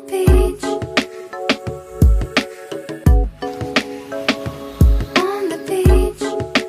beach. On the beach.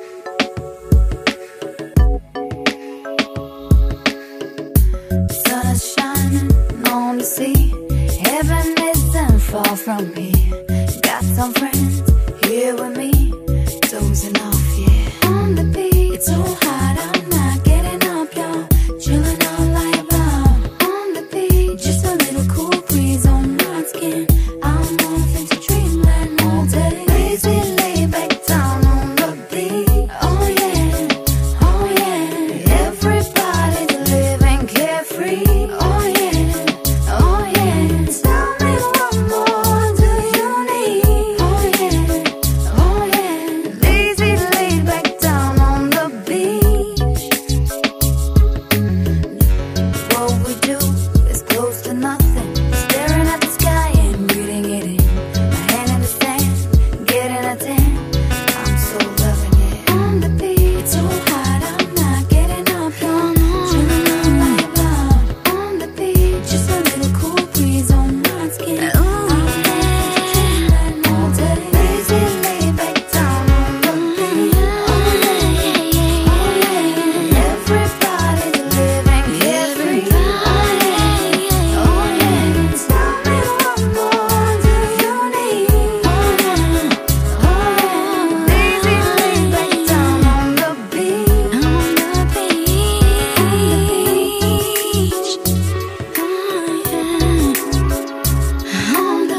The sun is shining on the sea. Heaven isn't far from here. Got some friends here with me, dozing off, yeah. On the beach, it's so hot, I'm not getting up, y'all. Chilling all night long. On the beach, just a little cool breeze on my skin. I'm off into dreamland all day. Lazy, lay back down on the beach. Oh yeah, oh yeah. Everybody's living carefree. Oh yeah, oh yeah. Tell me what more do you need? Oh yeah, oh yeah. Lazy, lay back down on the beach. What we do is close to nothing. Staring at the sky and breathing it in. My hand in the sand, getting a tan. I'm so loving it. On the beach, it's so hot, I'm not getting up, y'all. Chilling all night long. On the beach, just a little cool breeze on my skin. I'm dreaming all day. Lazy, lay back down on the beach. Oh yeah, oh yeah. Everybody's living carefree. Oh yeah, oh yeah. Tell me what more do you need? Oh yeah, oh yeah. Lazy, lay back down on the beach. On the beach. On the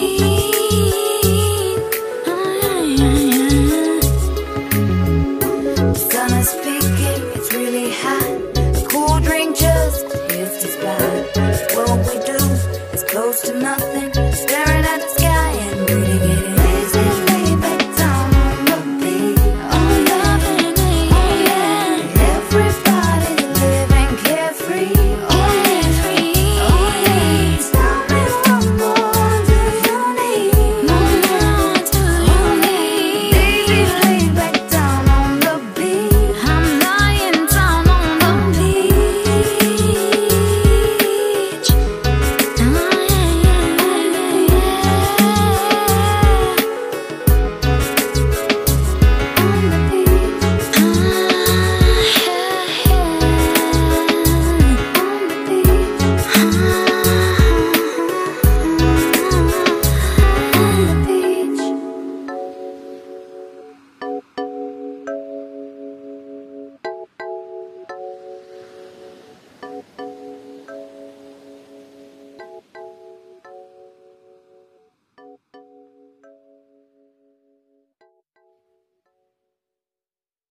beach. The sun is peaking, it's really hot. A cool drink just hits the spot. What we do is close to nothing.